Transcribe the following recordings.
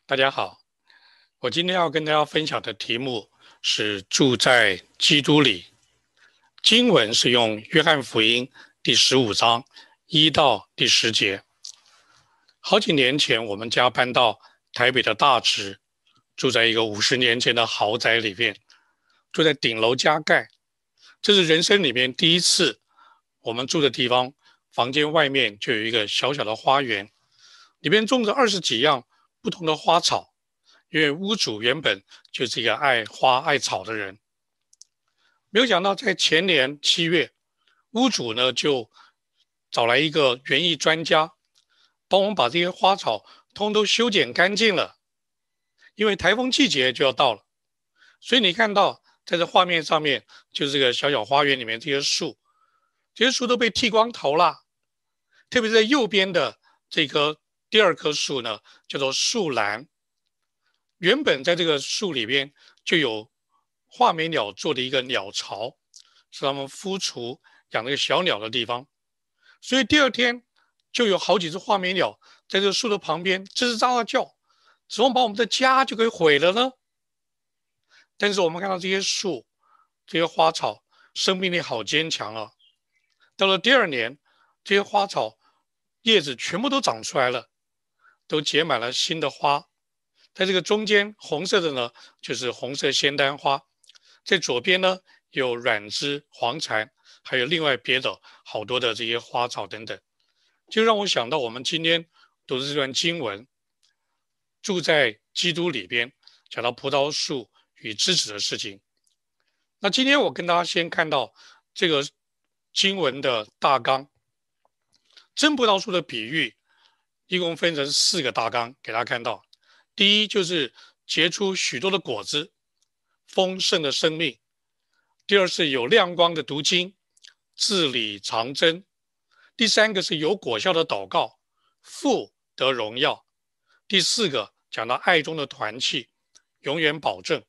大家好，我今天要跟大家分享的题目是住在基督里。经文是用约翰福音第15章1到第10节。好几年前，我们家搬到台北的大直，住在一个50年前的豪宅里面，住在顶楼加盖。这是人生里面第一次，我们住的地方，房间外面就有一个小小的花园，里面种着20几样不同的花草。因为屋主原本就是一个爱花爱草的人，没有想到在前年7月，屋主呢就找来一个园艺专家，帮我们把这些花草通都修剪干净了。因为台风季节就要到了，所以你看到在这画面上面，就是这个小小花园里面这些树都被剃光头了。特别是在右边的这棵第2棵树呢，叫做树兰。原本在这个树里边就有画眉鸟做的一个鸟巢，是他们孵雏养那个小鸟的地方。所以第2天就有好几只画眉鸟在这个树的旁边吱吱喳喳叫，指望把我们的家就给毁了呢。但是我们看到这些树、这些花草生命力好坚强啊！到了第2年，这些花草叶子全部都长出来了，都结满了新的花。在这个中间红色的呢，就是红色仙丹花，在左边呢有软枝黄蝉，还有另外别的好多的这些花草等等，就让我想到我们今天读的这段经文，住在基督里边，讲到葡萄树与枝子的事情。那今天我跟大家先看到这个经文的大纲，真葡萄树的比喻一共分成4个大纲，给大家看到。第一就是结出许多的果子，丰盛的生命。第2是有亮光的读经，字里藏针。第3个是有果效的祷告，父得荣耀。第4个讲到爱中的团契，永远保证。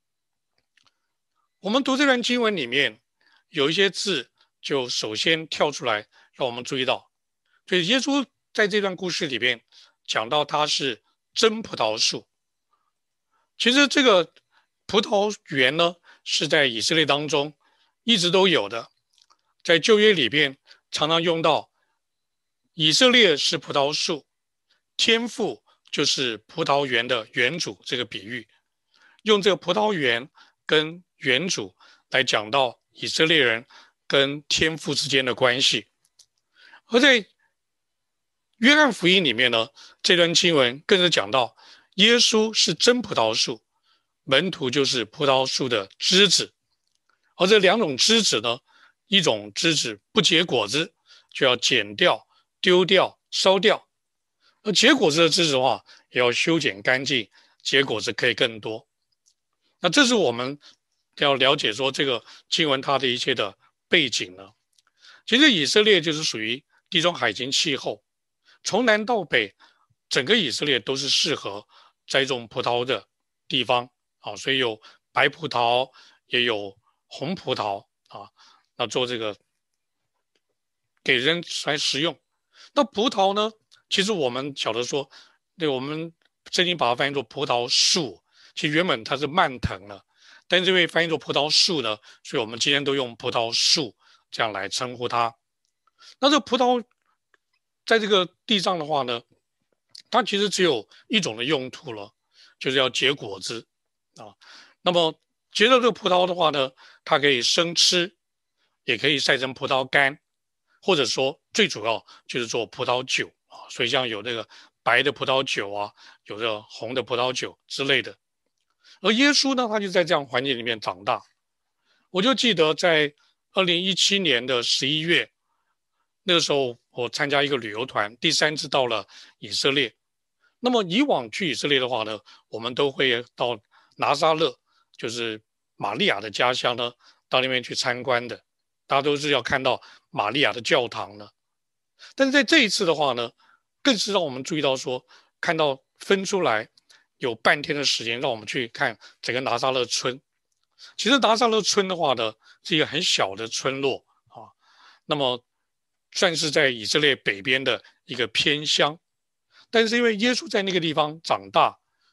我们读这段经文里面有一些字就首先跳出来让我们注意到，所以耶稣在这段故事里面讲到他是真葡萄树。其实这个葡萄园呢，是在以色列当中一直都有的，在旧约里边常常用到以色列是葡萄树，天父就是葡萄园的园主这个比喻，用这个葡萄园跟园主来讲到以色列人跟天父之间的关系。而在约翰福音里面呢，这段经文更是讲到耶稣是真葡萄树，门徒就是葡萄树的枝子。而这2种枝子呢，一种枝子不结果子，就要剪掉、丢掉、烧掉；而结果子的枝子的话，也要修剪干净，结果子可以更多。那这是我们要了解说这个经文它的一切的背景呢。其实以色列就是属于地中海型气候，从南到北，整个以色列都是适合栽种葡萄的地方啊，所以有白葡萄，也有红葡萄啊，那做这个给人来食用。那葡萄呢，其实我们晓得说，对我们圣经把它翻译作葡萄树，其实原本它是蔓藤了，但是因为翻译作葡萄树呢，所以我们今天都用葡萄树这样来称呼它。那这葡萄在这个地上的话呢，它其实只有一种的用途了，就是要结果子啊。那么结了这个葡萄的话呢，它可以生吃，也可以晒成葡萄干，或者说最主要就是做葡萄酒啊。所以像有那个白的葡萄酒啊，有这个红的葡萄酒之类的。而耶稣呢，他就在这样环境里面长大。我就记得在2017年的11月，那个时候我参加一个旅游团，第3次到了以色列。那么以往去以色列的话呢，我们都会到拿撒勒，就是玛利亚的家乡呢，到那边去参观的。大家都是要看到玛利亚的教堂的。但是在这一次的话呢，更是让我们注意到说，看到分出来有半天的时间，让我们去看整个拿撒勒村。其实拿撒勒村的话呢，是一个很小的村落啊，那么算是在以色列北边的一个偏乡。但是因为耶稣在那个地方长大，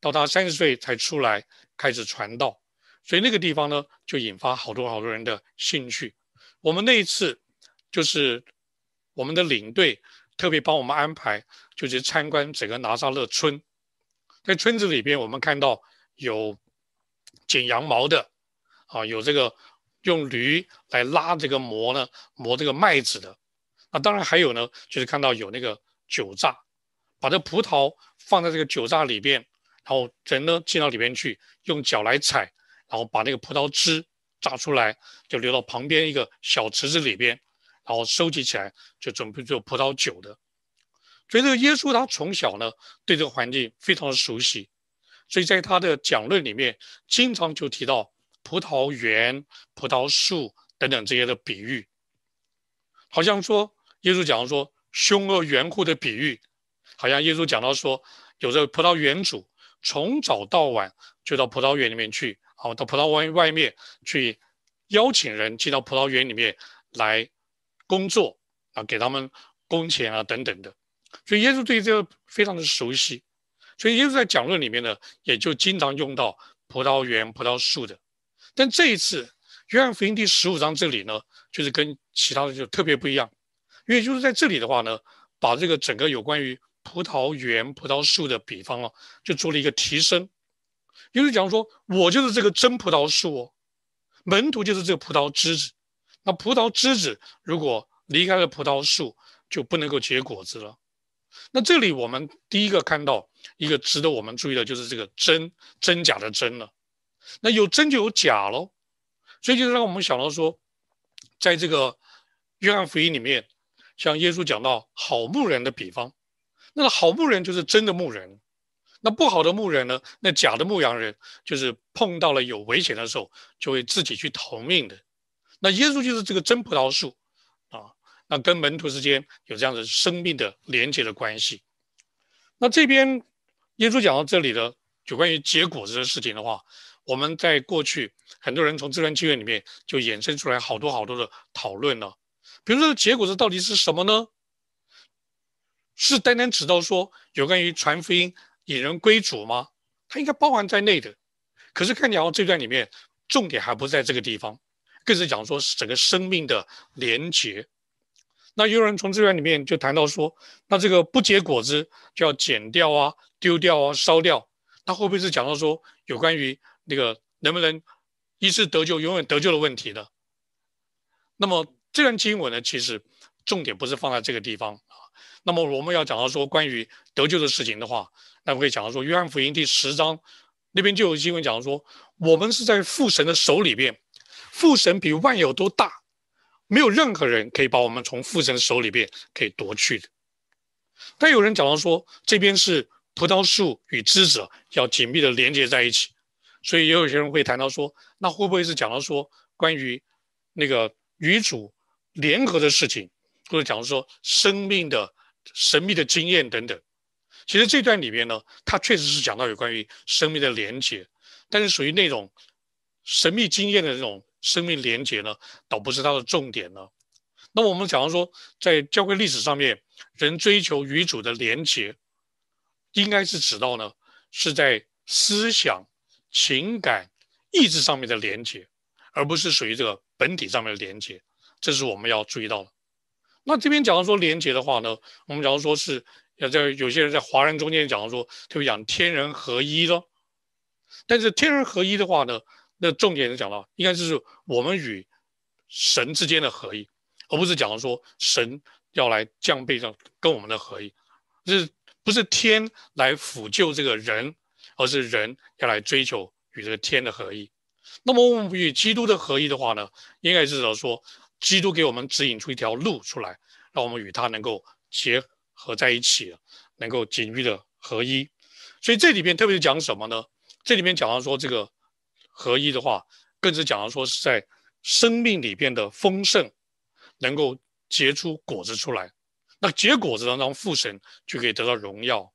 到他30岁才出来开始传道，所以那个地方呢就引发好多人的兴趣。我们那一次就是我们的领队特别帮我们安排，就是参观整个拿撒勒村。在村子里边，我们看到有剪羊毛的有这个用驴来拉这个磨这个麦子的。当然还有呢，就是看到有那个酒榨，把这葡萄放在这个酒榨里边，然后人呢进到里边去，用脚来踩，然后把那个葡萄汁榨出来，就流到旁边一个小池子里边，然后收集起来，就准备做葡萄酒的。所以这个耶稣他从小呢对这个环境非常的熟悉，所以在他的讲论里面，经常就提到葡萄园、葡萄树等等这些的比喻，好像说耶稣讲说凶恶园户的比喻，好像耶稣讲到说有这个葡萄园主从早到晚就到葡萄园里面去，到葡萄园外面去邀请人进到葡萄园里面来工作给他们工钱等等的。所以耶稣对这个非常的熟悉，所以耶稣在讲论里面呢，也就经常用到葡萄园、葡萄树的。但这一次约翰福音第15章这里呢，就是跟其他的就特别不一样，因为就是在这里的话呢，把这个整个有关于葡萄园、葡萄树的比方就做了一个提升。耶稣讲说，我就是这个真葡萄树门徒就是这个葡萄枝子。那葡萄枝子如果离开了葡萄树，就不能够结果子了。那这里我们第一个看到一个值得我们注意的就是这个真假的真了。那有真就有假咯，所以就让我们想到说，在这个约翰福音里面，像耶稣讲到好牧人的比方，那好牧人就是真的牧人，那不好的牧人呢，那假的牧羊人就是碰到了有危险的时候就会自己去逃命的。那耶稣就是这个真葡萄树那跟门徒之间有这样的生命的连接的关系。那这边耶稣讲到这里的有关于结果子的事情的话，我们在过去很多人从这段经文里面就衍生出来好多的讨论了。比如说结果子到底是什么呢？是单单指到说有关于传福音引人归主吗？它应该包含在内的。可是看起来这段里面重点还不在这个地方，更是讲说整个生命的连结。那有人从这段里面就谈到说，那这个不结果子就要剪掉丢掉烧掉，那会不会是讲到说有关于那个能不能一次得救永远得救的问题呢？那么这段经文呢，其实重点不是放在这个地方那么我们要讲到说关于得救的事情的话，那我会讲到说约翰福音第10章那边就有经文讲说，我们是在父神的手里边，父神比万有都大，没有任何人可以把我们从父神手里边可以夺去的。但有人讲到说，这边是葡萄树与枝子要紧密的连接在一起，所以也有些人会谈到说，那会不会是讲到说关于那个与主联合的事情，或者讲说生命的神秘的经验等等。其实这段里面呢，它确实是讲到有关于生命的连结，但是属于那种神秘经验的这种生命连结呢，倒不是它的重点呢。那么我们讲到说，在教会历史上面，人追求与主的连结，应该是指到呢，是在思想、情感、意志上面的连结，而不是属于这个本体上面的连结，这是我们要注意到的。那这边讲到说连结的话呢，我们讲到说是在有些人在华人中间讲到说，特别讲天人合一咯。但是天人合一的话呢，那重点是讲到应该是我们与神之间的合一，而不是讲到说神要来降卑上跟我们的合一，就是不是天来辅救这个人，而是人要来追求与这个天的合一。那么我们与基督的合一的话呢，应该是说基督给我们指引出一条路出来，让我们与他能够结合在一起，能够紧密的合一。所以这里面特别是讲什么呢？这里面讲到说这个合一的话，更是讲到说是在生命里边的丰盛能够结出果子出来，那结果子让父神就可以得到荣耀。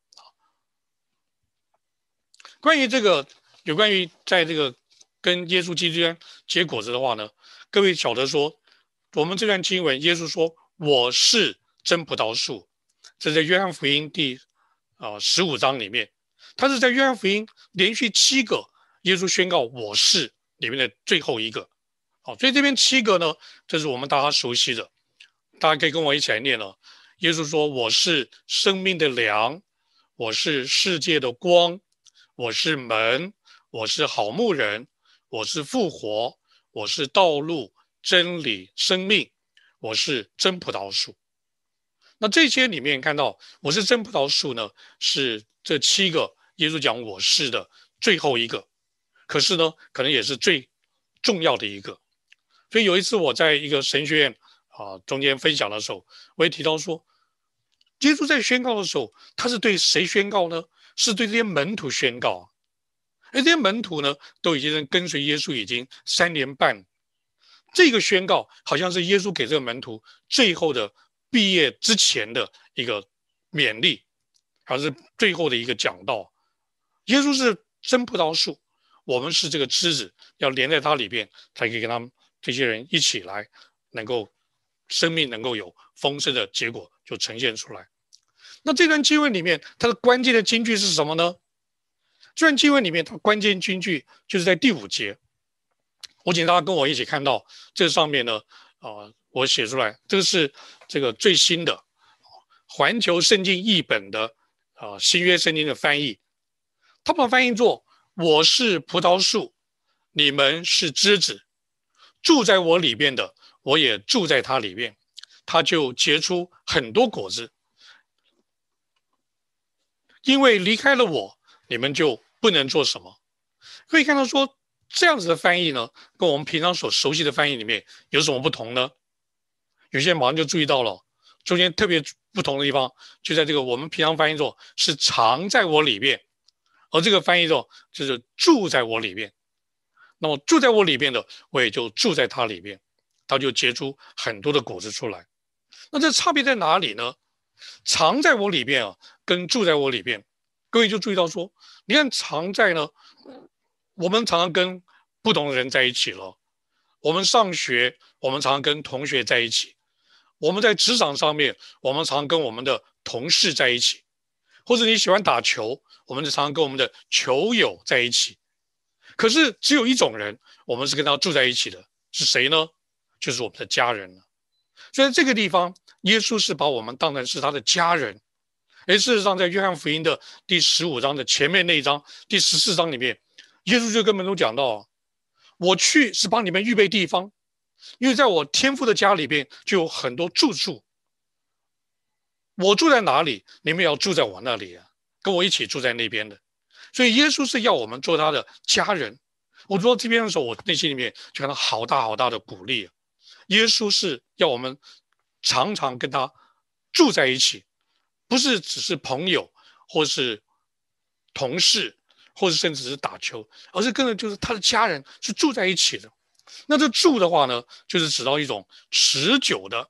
关于这个有关于在这个跟耶稣基督之间结果子的话呢，各位晓得说我们这段经文耶稣说我是真葡萄树，这在约翰福音第15章里面。 他是在约翰福音连续7个耶稣宣告我是里面的最后一个。好，所以这边7个呢，这是我们大家熟悉的，大家可以跟我一起来念了。耶稣说：“我是生命的粮，我是世界的光，我是门，我是好牧人，我是复活，我是道路、真理、生命，我是真葡萄树。”那这些里面看到我是真葡萄树呢，是这7个耶稣讲我是的最后一个，可是呢，可能也是最重要的一个。所以有一次我在一个神学院中间分享的时候，我也提到说，耶稣在宣告的时候，他是对谁宣告呢？是对这些门徒宣告。而这些门徒呢，都已经跟随耶稣已经3年半。这个宣告好像是耶稣给这个门徒最后的毕业之前的一个勉励，还是最后的一个讲道。耶稣是真葡萄树，我们是这个枝子，要连在它里边，才可以跟他们这些人一起来，能够生命能够有丰盛的结果就呈现出来。那这段经文里面，它的关键的金句是什么呢？这段经文里面，它关键金句就是在第5节。我请大家跟我一起看到这上面呢，我写出来，这个是这个最新的环球圣经译本的新约圣经的翻译，他把翻译作：“我是葡萄树，你们是枝子，住在我里面的，我也住在他里面，他就结出很多果子。因为离开了我，你们就不能做什么。”可以看到说，这样子的翻译呢，跟我们平常所熟悉的翻译里面有什么不同呢？有些人马上就注意到了，中间特别不同的地方就在这个我们平常翻译作是藏在我里面，而这个翻译作就是住在我里面。那么住在我里面的，我也就住在他里面，他就结出很多的果子出来。那这差别在哪里呢？藏在我里面跟住在我里面，各位就注意到说，你看藏在呢，我们常常跟不同的人在一起了。我们上学，我们常常跟同学在一起；我们在职场上面，我们常常跟我们的同事在一起；或者你喜欢打球，我们就常常跟我们的球友在一起。可是只有一种人，我们是跟他住在一起的，是谁呢？就是我们的家人了。所以在这个地方，耶稣是把我们当成是他的家人。而事实上，在约翰福音的第15章的前面那一章，第14章里面，耶稣就跟门徒讲到：“我去是帮你们预备地方，因为在我天父的家里边就有很多住处。我住在哪里，你们也要住在我那里啊，跟我一起住在那边的。”所以耶稣是要我们做他的家人。我读到这边的时候，我内心里面就感到好大好大的鼓励。耶稣是要我们常常跟他住在一起，不是只是朋友，或是同事，或是甚至是打球，而是跟着就是他的家人是住在一起的。那这住的话呢，就是指到一种持久的、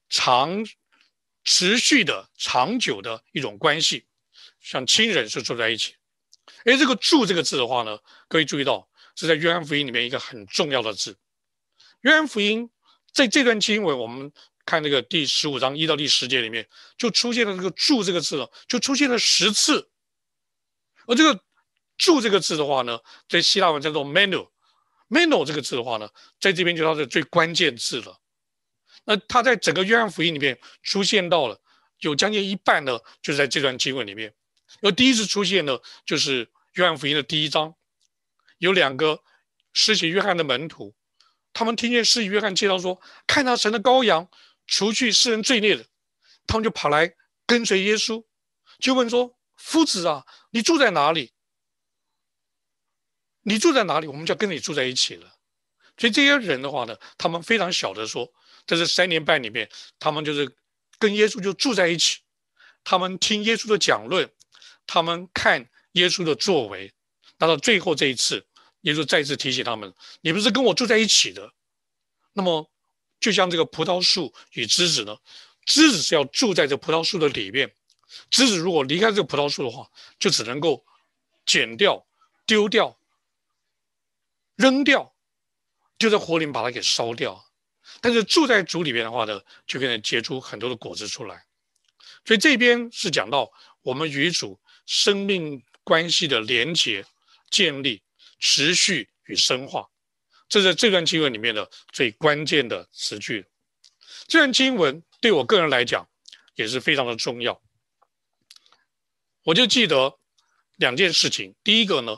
持续的、长久的一种关系，像亲人是住在一起。而这个住这个字的话呢，各位注意到是在约翰福音里面一个很重要的字。约翰福音在这段经文，我们看那个第15章1到第10节里面，就出现了这个住这个字了，就出现了10次。而这个住这个字的话呢，在希腊文叫做 meno 这个字的话呢，在这边就它的最关键字了。那它在整个约翰福音里面出现到了有将近一半呢，就是在这段经文里面。而第一次出现呢，就是约翰福音的第1章，有2个施洗约翰的门徒，他们听见施洗约翰介绍说，看到神的羔羊除去世人罪孽的，他们就跑来跟随耶稣，就问说：“夫子啊，你住在哪里？你住在哪里，我们就要跟你住在一起了。”所以这些人的话呢，他们非常晓得说，在这3年半里面，他们就是跟耶稣就住在一起，他们听耶稣的讲论，他们看耶稣的作为。那到最后这一次，耶稣再次提醒他们：“你们是跟我住在一起的。”那么，就像这个葡萄树与枝子呢，枝子是要住在这葡萄树的里面，枝子如果离开这个葡萄树的话，就只能够剪掉、丢掉、扔掉，就在火里面把它给烧掉。但是住在主里面的话呢，就可以结出很多的果子出来。所以这边是讲到我们与主生命关系的连结、建立、持续与深化。这是这段经文里面的最关键的词句。这段经文对我个人来讲也是非常的重要。我就记得2件事情。第一个呢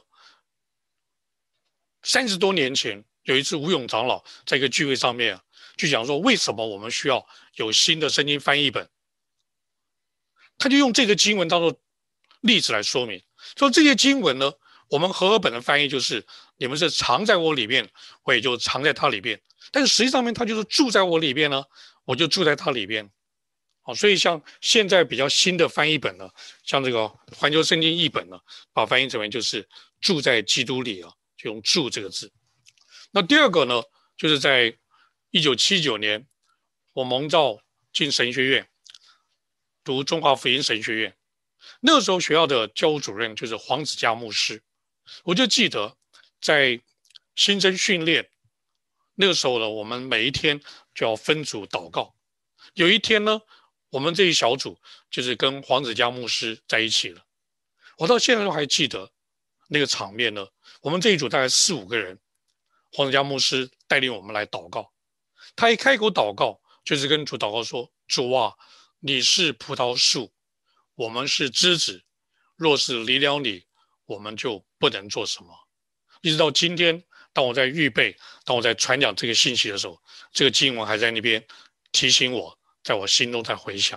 ，30多年前有一次吴永长老在一个聚会上面就讲说，为什么我们需要有新的圣经翻译本？他就用这个经文当作例子来说明，说这些经文呢，我们和合本的翻译就是你们是藏在我里面，我也就藏在他里面。但是实际上面他就是住在我里面呢，我就住在他里面。所以像现在比较新的翻译本呢，像这个环球圣经译本呢，把翻译成为就是住在基督里就用住这个字。那第二个呢，就是在1979年，我蒙召进神学院，读中华福音神学院。那个时候学校的教务主任就是黄子嘉牧师。我就记得在新生训练那个时候呢，我们每一天就要分组祷告。有一天呢，我们这一小组就是跟黄子嘉牧师在一起了。我到现在都还记得那个场面呢。我们这一组大概4、5个人，黄子嘉牧师带领我们来祷告。他一开口祷告，就是跟主祷告说：“主啊，你是葡萄树，我们是枝子，若是离了你，我们就不能做什么。”一直到今天，当我在预备，当我在传讲这个信息的时候，这个经文还在那边提醒我，在我心中在回响。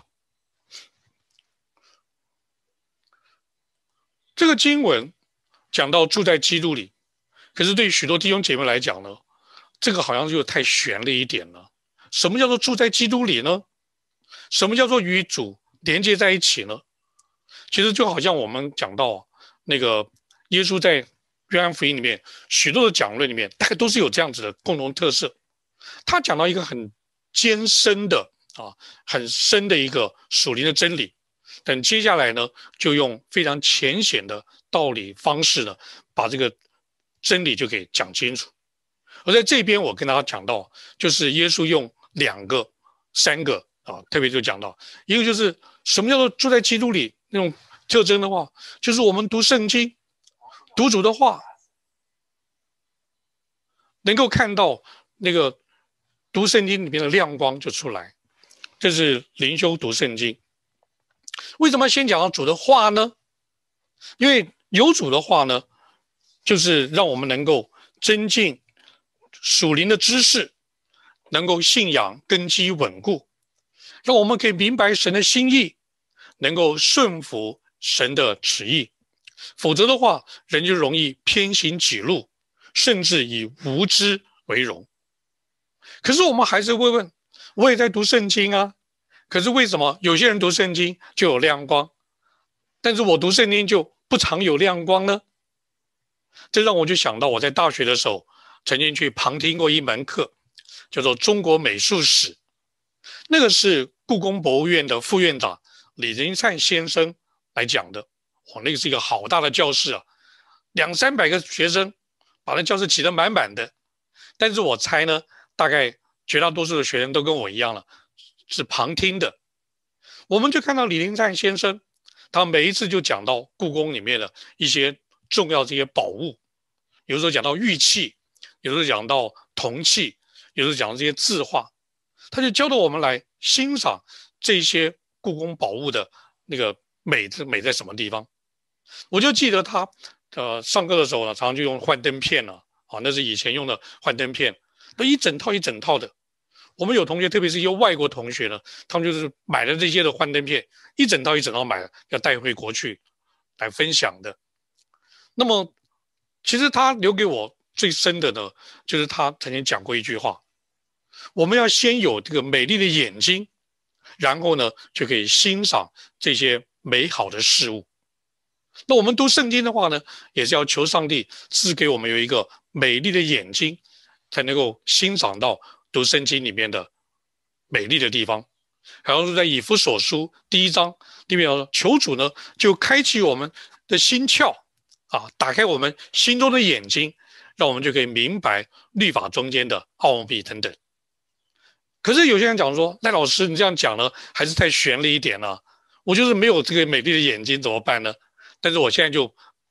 这个经文讲到住在基督里，可是对许多弟兄姐妹来讲呢，这个好像就太悬了一点了。什么叫做住在基督里呢？什么叫做与主连接在一起呢？其实就好像我们讲到那个耶稣在约翰福音里面许多的讲论里面，大概都是有这样子的共同特色。他讲到一个很艰深的很深的一个属灵的真理，等接下来呢，就用非常浅显的道理方式呢，把这个真理就给讲清楚。而在这边我跟大家讲到，就是耶稣用2个、3个特别就讲到一个就是什么叫做住在基督里那种特征的话，就是我们读圣经、读主的话，能够看到那个读圣经里面的亮光就出来。这是灵修读圣经。为什么先讲到主的话呢？因为有主的话呢，就是让我们能够增进属灵的知识，能够信仰根基稳固，让我们可以明白神的心意，能够顺服神的旨意。否则的话，人就容易偏行己路，甚至以无知为荣。可是我们还是会问，我也在读圣经啊，可是为什么有些人读圣经就有亮光，但是我读圣经就不常有亮光呢？这让我就想到我在大学的时候曾经去旁听过一门课，叫做中国美术史。那个是故宫博物院的副院长李仁灿先生来讲的。那个是一个好大的教室200、300个学生把那教室挤得满满的。但是我猜呢，大概绝大多数的学生都跟我一样了，是旁听的。我们就看到李仁灿先生，他每一次就讲到故宫里面的一些重要这些宝物，有时候讲到玉器，有时候讲到铜器，有时候讲到这些字画，他就教导我们来欣赏这些故宫宝物的那个美在什么地方。我就记得他上课的时候呢，常常就用幻灯片那是以前用的幻灯片，都一整套一整套的。我们有同学，特别是一些外国同学呢，他们就是买了这些的幻灯片，一整套一整套买了，要带回国去来分享的。那么其实他留给我最深的呢，就是他曾经讲过一句话：我们要先有这个美丽的眼睛，然后呢就可以欣赏这些美好的事物。那我们读圣经的话呢，也是要求上帝赐给我们有一个美丽的眼睛，才能够欣赏到读圣经里面的美丽的地方。好像是在以弗所书1章里面说，求主呢就开启我们的心窍打开我们心中的眼睛，让我们就可以明白律法中间的奥秘等等。可是有些人讲说，赖老师你这样讲呢，还是太悬了一点了，我就是没有这个美丽的眼睛怎么办呢？但是我现在就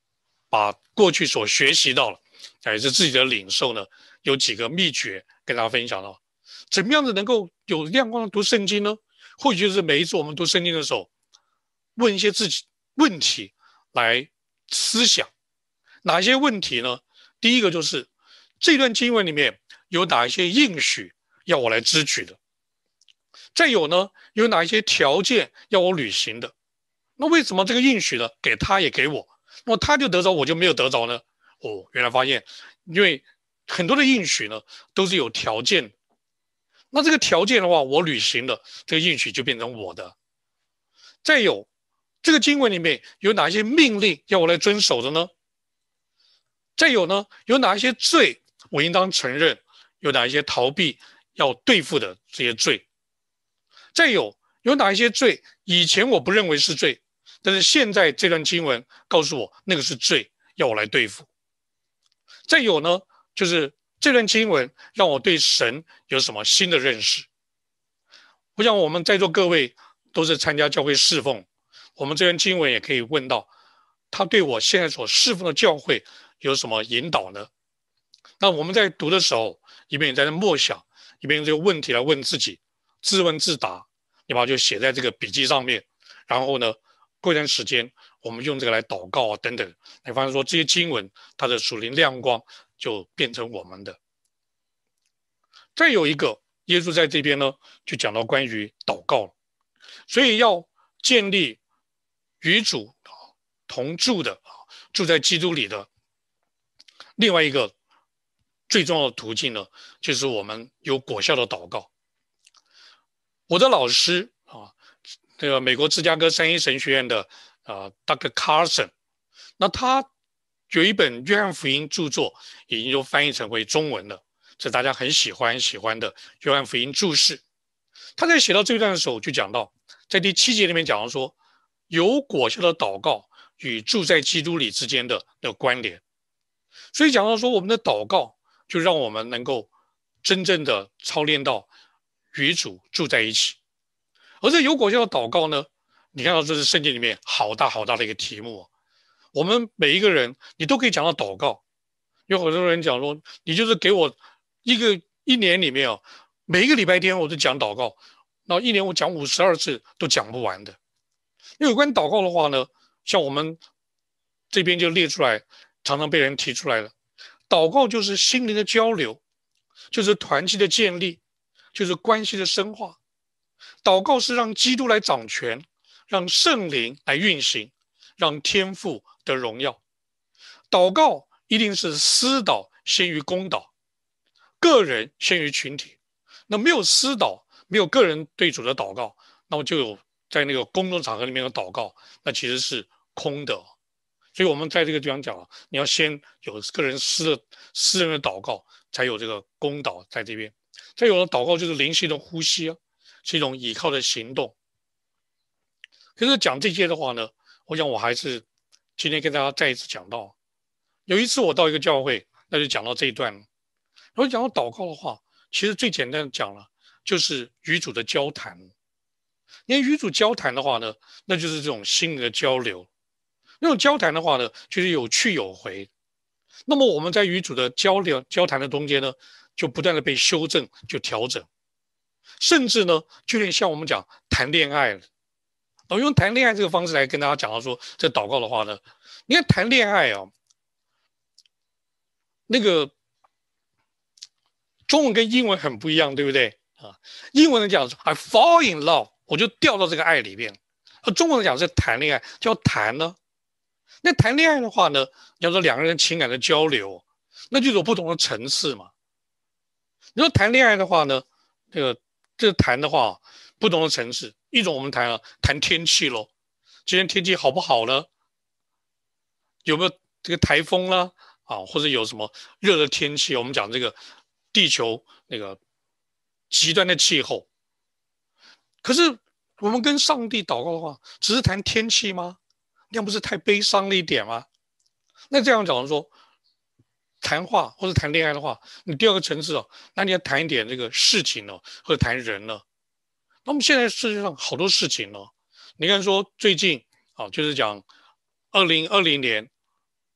把过去所学习到了，也是自己的领受呢，有几个秘诀跟大家分享到，怎么样子能够有亮光的读圣经呢？或许就是每一次我们读圣经的时候，问一些自己问题来思想，哪些问题呢？第一个就是这段经文里面有哪一些应许要我来支取的？再有呢，有哪一些条件要我履行的？那为什么这个应许呢，给他也给我，那么他就得着，我就没有得着呢？原来发现，因为很多的应许呢都是有条件的，那这个条件的话，我履行了，这个应许就变成我的。再有，这个经文里面有哪些命令要我来遵守的呢？再有呢，有哪一些罪我应当承认？有哪一些逃避要对付的这些罪？再有哪一些罪以前我不认为是罪，但是现在这段经文告诉我那个是罪，要我来对付。再有呢，就是这段经文让我对神有什么新的认识。我想我们在座各位都是参加教会侍奉，我们这段经文也可以问到，他对我现在所侍奉的教会有什么引导呢？那我们在读的时候，一边也在那默想，一边用这个问题来问自己，自问自答，你把它就写在这个笔记上面。然后呢，过一段时间，我们用这个来祷告啊等等，你发现说这些经文它的属灵亮光就变成我们的。再有一个，耶稣在这边呢就讲到关于祷告，所以要建立与主同住的，住在基督里的另外一个最重要的途径呢，就是我们有果效的祷告。我的老师这个美国芝加哥三一神学院的Dr. Carson， 那他有一本约翰福音著作，已经就翻译成为中文了，是大家很喜欢的约翰福音注释。他在写到这段的时候，就讲到在第7节里面讲到说，有果效的祷告与住在基督里之间的那个关联。所以讲到说，我们的祷告就让我们能够真正的操练到与主住在一起。而这有果效的祷告呢，你看到这是圣经里面好大好大的一个题目。我们每一个人，你都可以讲到祷告。有很多人讲说，你就是给我一年里面每一个礼拜天我都讲祷告，那一年我讲52次都讲不完的。因为有关祷告的话呢，像我们这边就列出来，常常被人提出来了。祷告就是心灵的交流，就是团契的建立，就是关系的深化。祷告是让基督来掌权，让圣灵来运行，让天父得荣耀。祷告一定是私祷先于公祷，个人先于群体。那没有私祷，没有个人对主的祷告，那么就有在那个公众场合里面的祷告，那其实是空的。所以我们在这个地方讲，你要先有个人私人的祷告，才有这个公祷在这边。再有的祷告就是灵性的呼吸是一种倚靠的行动。可是讲这些的话呢，我想我还是今天跟大家再一次讲到，有一次我到一个教会，那就讲到这一段。然后讲到祷告的话，其实最简单的讲了，就是与主的交谈。因为与主交谈的话呢，那就是这种心灵的交流。那种交谈的话呢，就是有去有回。那么我们在与主的交谈的中间呢，就不断的被修正，就调整，甚至呢，就有点像我们讲谈恋爱了。我用谈恋爱这个方式来跟大家讲到说，这祷告的话呢，你看谈恋爱那个中文跟英文很不一样，对不对英文的讲说 I fall in love， 我就掉到这个爱里面。而中文的讲是谈恋爱，叫谈呢。那谈恋爱的话呢，要说两个人情感的交流，那就有不同的层次嘛。你说谈恋爱的话呢，这个谈的话，不同的层次，一种我们谈天气咯，今天天气好不好呢？有没有这个台风啦或者有什么热的天气？我们讲这个地球那个极端的气候。可是我们跟上帝祷告的话，只是谈天气吗？那不是太悲伤了一点吗？那这样讲说，谈话或者谈恋爱的话，你第二个层次那你要谈一点这个事情或者谈人呢？那么现在世界上好多事情你看说最近就是讲2020年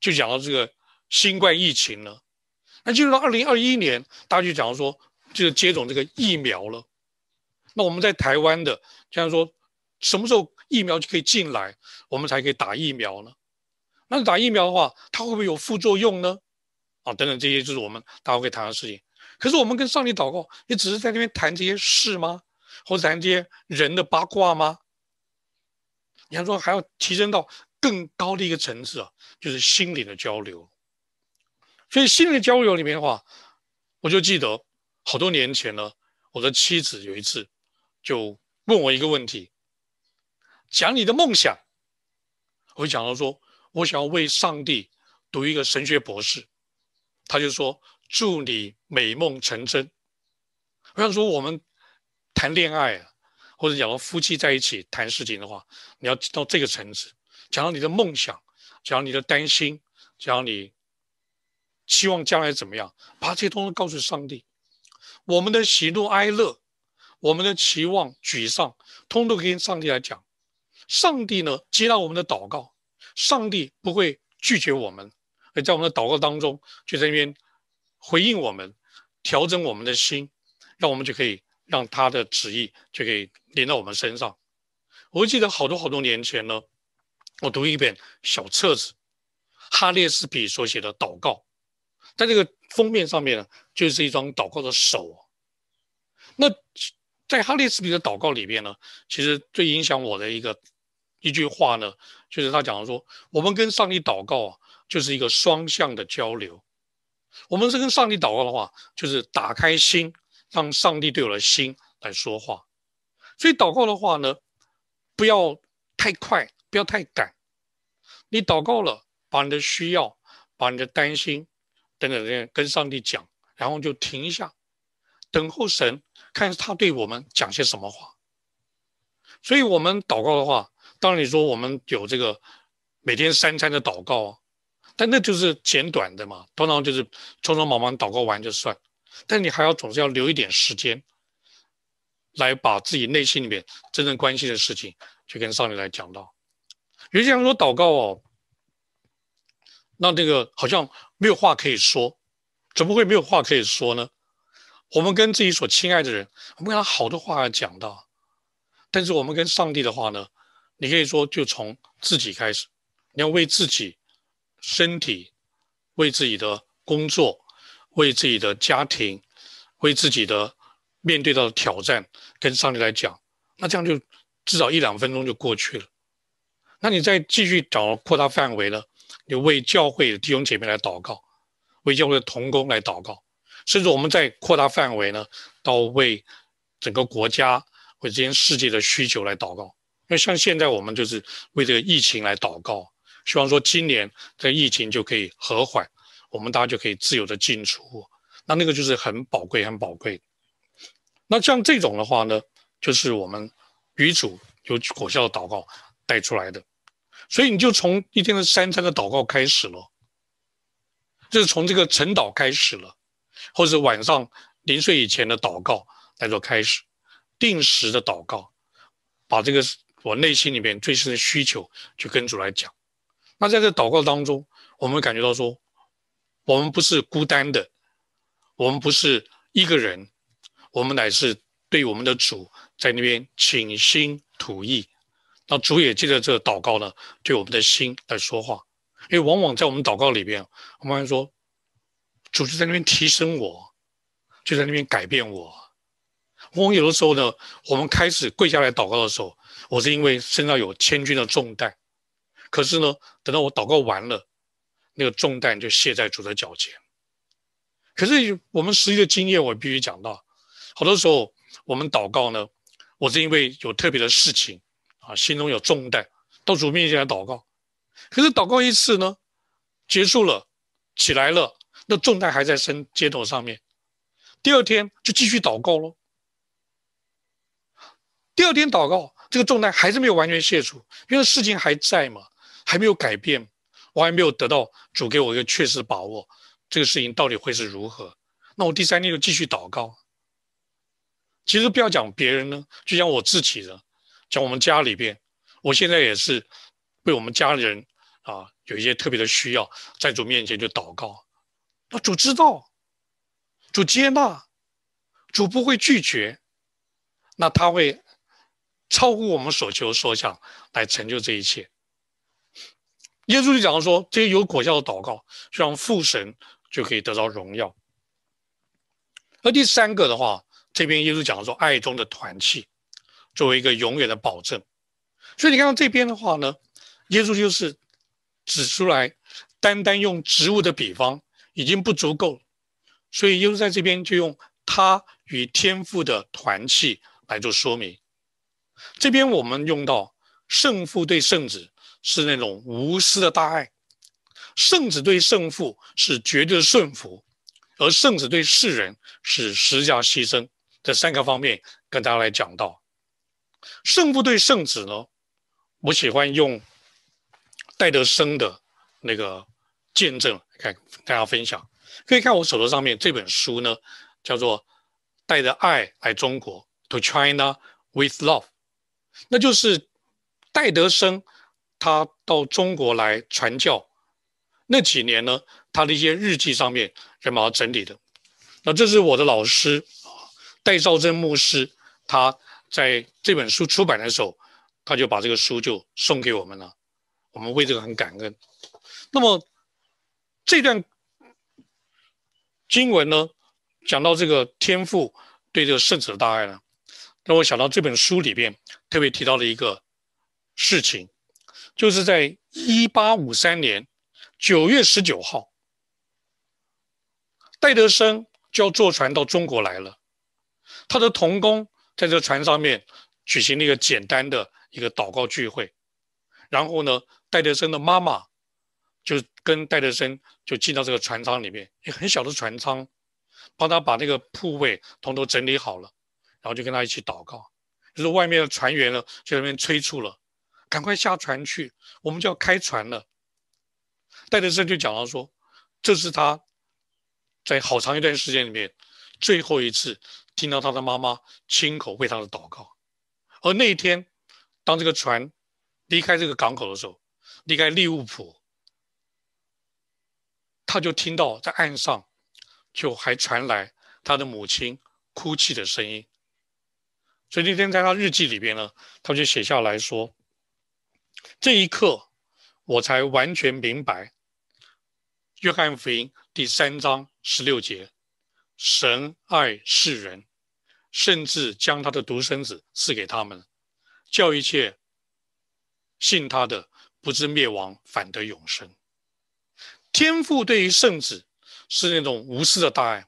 就讲到这个新冠疫情了。那进入到2021年，大家就讲到说，就是接种这个疫苗了。那我们在台湾的，像说什么时候疫苗就可以进来，我们才可以打疫苗呢？那打疫苗的话，它会不会有副作用呢？啊，等等，这些就是我们大家会谈的事情。可是我们跟上帝祷告，也只是在那边谈这些事吗？或者谈这些人的八卦吗？你看说还要提升到更高的一个层次啊，就是心灵的交流。所以心灵的交流里面的话，我就记得好多年前呢，我的妻子有一次就问我一个问题，讲你的梦想。我就讲到说，我想要为上帝读一个神学博士。他就说祝你美梦成真。我想说我们谈恋爱啊，或者讲到夫妻在一起谈事情的话，你要到这个层次，讲到你的梦想，讲到你的担心，讲到你希望将来怎么样，把这些东西告诉上帝。我们的喜怒哀乐，我们的期望沮丧，通通跟上帝来讲。上帝呢接纳我们的祷告，上帝不会拒绝我们，而在我们的祷告当中就在那边回应我们，调整我们的心，让我们就可以让他的旨意就可以临到我们身上。我记得好多年前呢，我读一本小册子，哈列斯比所写的祷告，在这个封面上面呢，就是一张祷告的手。那在哈列斯比的祷告里面呢，其实最影响我的一句话呢，就是他讲说，我们跟上帝祷告啊，就是一个双向的交流。我们是跟上帝祷告的话，就是打开心，让上帝对我的心来说话。所以祷告的话呢，不要太快，不要太赶。你祷告了，把你的需要，把你的担心等等跟上帝讲，然后就停一下，等候神，看他对我们讲些什么话。所以我们祷告的话，当然你说我们有这个每天3餐的祷告啊，但那就是简短的嘛，通常就是匆匆忙忙祷告完就算。但你还要总是要留一点时间，来把自己内心里面真正关心的事情，去跟上帝来讲到。有些人说祷告哦，那这个好像没有话可以说，怎么会没有话可以说呢？我们跟自己所亲爱的人，我们跟他好多话要讲到，但是我们跟上帝的话呢，你可以说就从自己开始，你要为自己身体，为自己的工作，为自己的家庭，为自己的面对到的挑战，跟上帝来讲，那这样就至少1-2分钟就过去了。那你再继续找扩大范围呢，你为教会的弟兄姐妹来祷告，为教会的同工来祷告，甚至我们再扩大范围呢，到为整个国家、为这些世界的需求来祷告。因为像现在我们就是为这个疫情来祷告，希望说今年这疫情就可以和缓，我们大家就可以自由的进出。那个就是很宝贵、很宝贵。那像这种的话呢，就是我们与主有果效的祷告带出来的。所以你就从一天的3餐的祷告开始了，就是从这个晨祷开始了，或者晚上临睡以前的祷告来做开始，定时的祷告，把这个我内心里面最深的需求去跟主来讲。那在这祷告当中，我们感觉到说，我们不是孤单的，我们不是一个人，我们乃是对我们的主在那边倾心吐意。那主也借着这个祷告呢，对我们的心来说话。因为往往在我们祷告里边，我们会说，主就在那边提升我，就在那边改变我。往往有的时候呢，我们开始跪下来祷告的时候，我是因为身上有千钧的重担，可是呢，等到我祷告完了，那个重担就卸在主的脚前。可是我们实际的经验，我必须讲到，好多时候我们祷告呢，我是因为有特别的事情啊，心中有重担，到主面前来祷告。可是祷告一次呢，结束了，起来了，那重担还在肩头上面。第二天就继续祷告咯。第二天祷告，这个重担还是没有完全卸除，因为事情还在嘛，还没有改变，我还没有得到主给我一个确实把握，这个事情到底会是如何。那我第3天就继续祷告。其实不要讲别人呢，就讲我自己的，讲我们家里边，我现在也是为我们家人啊有一些特别的需要，在主面前就祷告。那主知道，主接纳，主不会拒绝，那他会超乎我们所求所想来成就这一切。耶稣就讲说，这些有果效的祷告，就让父神就可以得到荣耀。而第三个的话，这边耶稣讲说，爱中的团契作为一个永远的保证。所以你看到这边的话呢，耶稣就是指出来，单单用植物的比方已经不足够了，所以耶稣在这边就用他与天父的团契来做说明。这边我们用到圣父对圣子是那种无私的大爱，圣子对圣父是绝对的顺服，而圣子对世人是十字架牺牲。这三个方面跟大家来讲到。圣父对圣子呢，我喜欢用戴德生的那个见证跟大家分享。可以看我手头上面这本书呢，叫做《带着爱来中国》，To China with Love。那就是戴德生他到中国来传教那几年呢，他的一些日记上面人把它整理的。那这是我的老师戴兆珍牧师，他在这本书出版的时候，他就把这个书就送给我们了，我们为这个很感恩。那么这段经文呢，讲到这个天父对这个圣子的大爱呢，让我想到这本书里边特别提到的一个事情，就是在1853年9月19号，戴德生就要坐船到中国来了。他的同工在这船上面举行了一个简单的一个祷告聚会，然后呢，戴德生的妈妈就跟戴德生就进到这个船舱里面，一个很小的船舱，帮他把那个铺位统统整理好了，然后就跟他一起祷告。就是外面的船员呢就在那边催促了，赶快下船去，我们就要开船了。戴德生就讲到说，这是他在好长一段时间里面最后一次听到他的妈妈亲口为他的祷告。而那一天，当这个船离开这个港口的时候，离开利物浦，他就听到在岸上就还传来他的母亲哭泣的声音。所以那天在他日记里边呢，他就写下来说，这一刻我才完全明白约翰福音第3章16节，神爱世人，甚至将他的独生子赐给他们，叫一切信他的不至灭亡，反得永生。天父对于圣子是那种无私的大爱，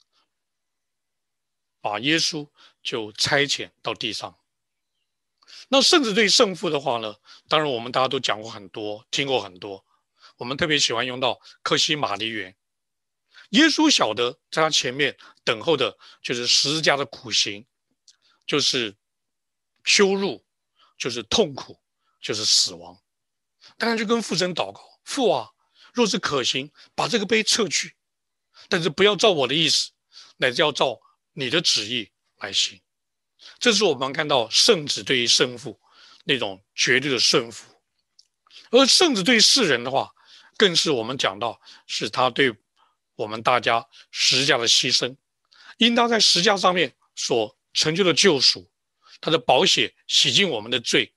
把耶稣就差遣到地上。那圣子对圣父的话呢，当然我们大家都讲过很多，听过很多，我们特别喜欢用到客西马尼园。耶稣晓得在他前面等候的就是十字架的苦刑，就是羞辱，就是痛苦，就是死亡。当然就跟父神祷告，父啊，若是可行，把这个杯撤去，但是不要照我的意思，乃是要照你的旨意来行。这是我们看到圣子对于圣父那种绝对的顺服。而圣子对世人的话，更是我们讲到是他对我们大家十字架的牺牲，因他在十字架上面所成就的救赎，他的宝血洗净我们的罪，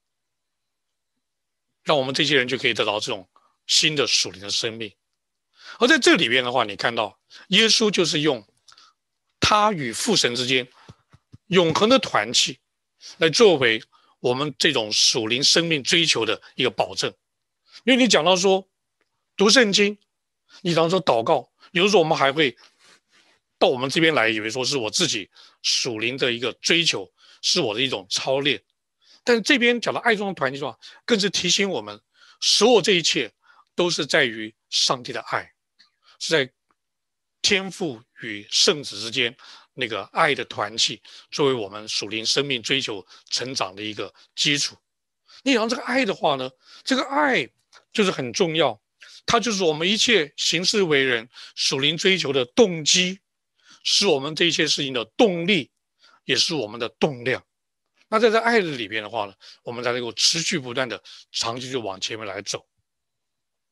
让我们这些人就可以得到这种新的属灵的生命。而在这里边的话，你看到耶稣就是用他与父神之间永恒的团契来作为我们这种属灵生命追求的一个保证。因为你讲到说读圣经，你讲说祷告，有的时候我们还会到我们这边来，以为说是我自己属灵的一个追求，是我的一种操练。但是这边讲到爱中的团契的话，更是提醒我们，所有这一切都是在于上帝的爱，是在天父与圣子之间那个爱的团契，作为我们属灵生命追求成长的一个基础。你讲这个爱的话呢，这个爱就是很重要，它就是我们一切行事为人属灵追求的动机，是我们这一切事情的动力，也是我们的动量。那在这爱的里边的话呢，我们才能够持续不断的长期就往前面来走。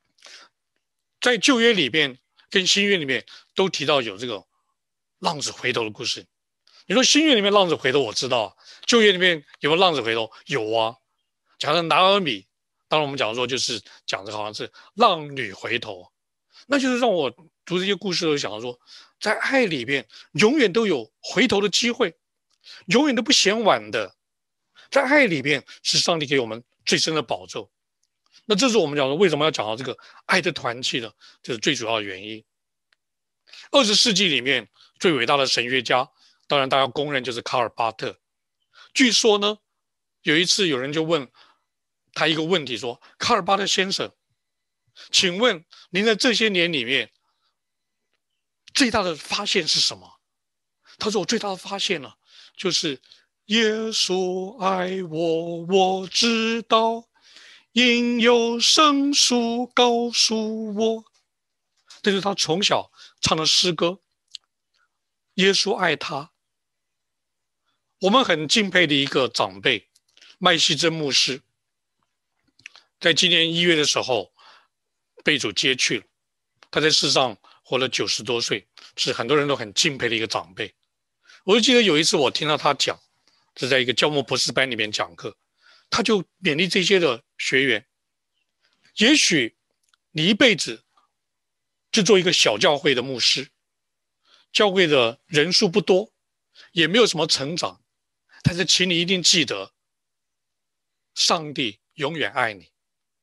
在旧约里面跟新约里面都提到有这个浪子回头的故事。你说新约里面浪子回头，我知道，旧约里面有没有浪子回头？有啊。讲的拿俄米，当然我们讲说就是讲的好像是浪女回头，那就是让我读这些故事的时候想说，在爱里边永远都有回头的机会，永远都不嫌晚的。在爱里边是上帝给我们最深的保证。那这是我们讲说为什么要讲到这个爱的团契呢？这是最主要的原因。20世纪里面最伟大的神学家，当然大家公认就是卡尔巴特。据说呢，有一次有人就问他一个问题说：“卡尔巴特先生，请问您在这些年里面最大的发现是什么？”他说：“我最大的发现呢，就是耶稣爱我，我知道，因有圣书告诉我。”这是他从小唱的诗歌。耶稣爱他。我们很敬佩的一个长辈麦希真牧师，在今年1月的时候被主接去了。他在世上活了90多岁，是很多人都很敬佩的一个长辈。我就记得有一次我听到他讲，是在一个教牧博士班里面讲课，他就勉励这些的学员，也许你一辈子就做一个小教会的牧师，教会的人数不多，也没有什么成长，但是请你一定记得，上帝永远爱你。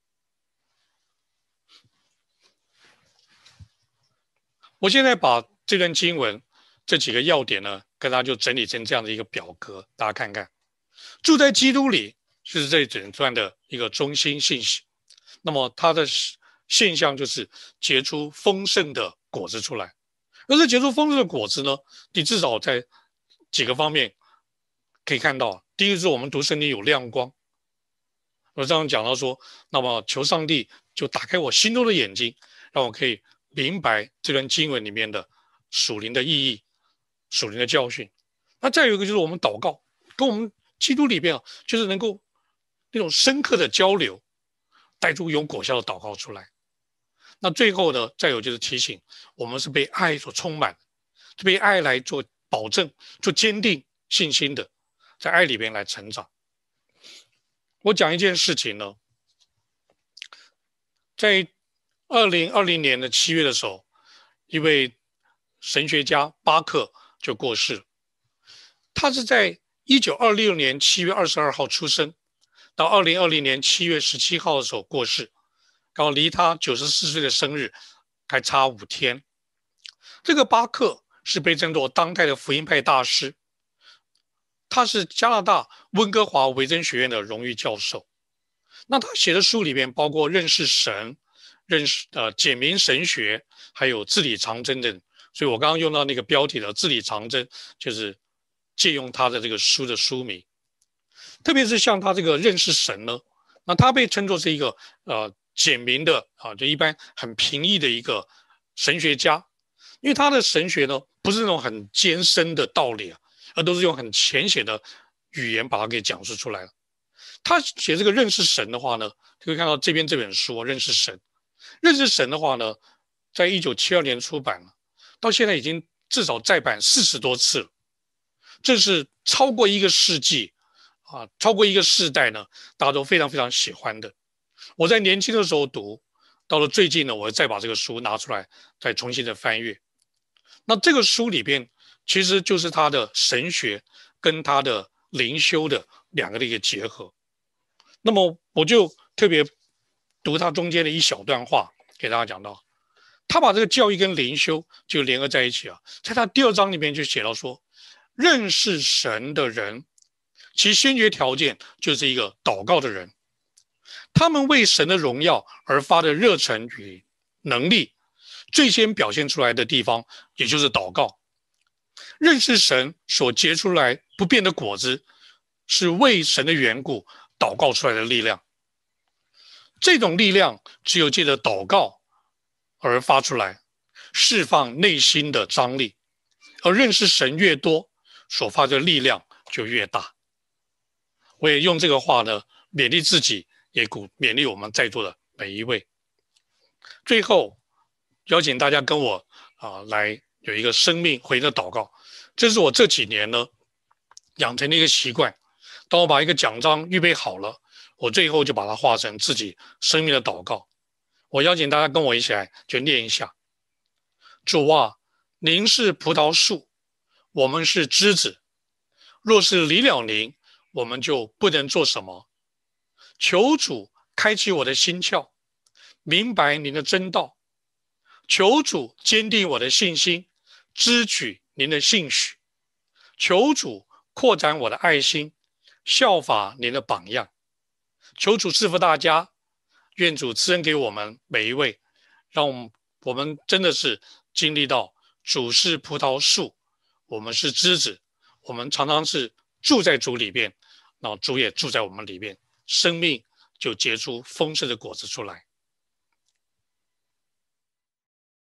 我现在把这段经文这几个要点呢，跟大家就整理成这样的一个表格，大家看看。住在基督里是这整段的一个中心信息。那么它的现象就是结出丰盛的果子出来。而这结出丰盛的果子呢，你至少在几个方面可以看到。第一个是我们读圣经有亮光。我这样讲到说，那么求上帝就打开我心中的眼睛，让我可以明白这段经文里面的属灵的意义、属灵的教训。那再有一个就是我们祷告，跟我们基督里边啊，就是能够那种深刻的交流，带出有果效的祷告出来。那最后呢，再有就是提醒我们是被爱所充满，是被爱来做保证、做坚定信心的，在爱里边来成长。我讲一件事情呢，在2020年的7月的时候，一位神学家巴克就过世了。他是在1926年7月22号出生，到2020年7月17号的时候过世，刚好离他94岁的生日还差5天。这个巴克是被称作当代的福音派大师，他是加拿大温哥华维珍学院的荣誉教授。那他写的书里面包括认识神、简明神学，还有字里藏针等。所以我刚刚用到那个标题的字里藏针，就是借用他的这个书的书名。特别是像他这个认识神呢，那他被称作是一个简明的就一般很平易的一个神学家，因为他的神学呢不是那种很艰深的道理而都是用很浅显的语言把它给讲述出来了。他写这个认识神的话呢，就会看到这边这本书认识神。认识神的话呢，在1972年出版了，到现在已经至少再版40多次了，这是超过1个世纪超过1个世代呢，大家都非常非常喜欢的。我在年轻的时候读，到了最近呢，我再把这个书拿出来，再重新的翻阅。那这个书里边其实就是他的神学跟他的灵修的两个的一个结合。那么我就特别读他中间的一小段话，给大家讲到，他把这个教育跟灵修就联合在一起在他第2章里面就写到说，认识神的人，其先决条件就是一个祷告的人，他们为神的荣耀而发的热忱与能力，最先表现出来的地方，也就是祷告。认识神所结出来不变的果子，是为神的缘故祷告出来的力量。这种力量只有借着祷告而发出来，释放内心的张力，而认识神越多，所发的力量就越大。我也用这个话呢，勉励自己，也勉励我们在座的每一位。最后， 邀请大家跟我来有一个生命回应的祷告。这是我这几年呢养成的一个习惯。当我把一个讲章预备好了，我最后就把它化成自己生命的祷告。我邀请大家跟我一起来就念一下：主啊，您是葡萄树，我们是枝子。若是离了您，我们就不能做什么。求主开启我的心窍，明白您的真道。求主坚定我的信心，支取您的信许。求主扩展我的爱心，效法您的榜样。求主赐福大家，愿主赐恩给我们每一位，让我们真的是经历到主是葡萄树，我们是枝子，我们常常是住在主里边，然后主也住在我们里边，生命就结出丰盛的果子出来。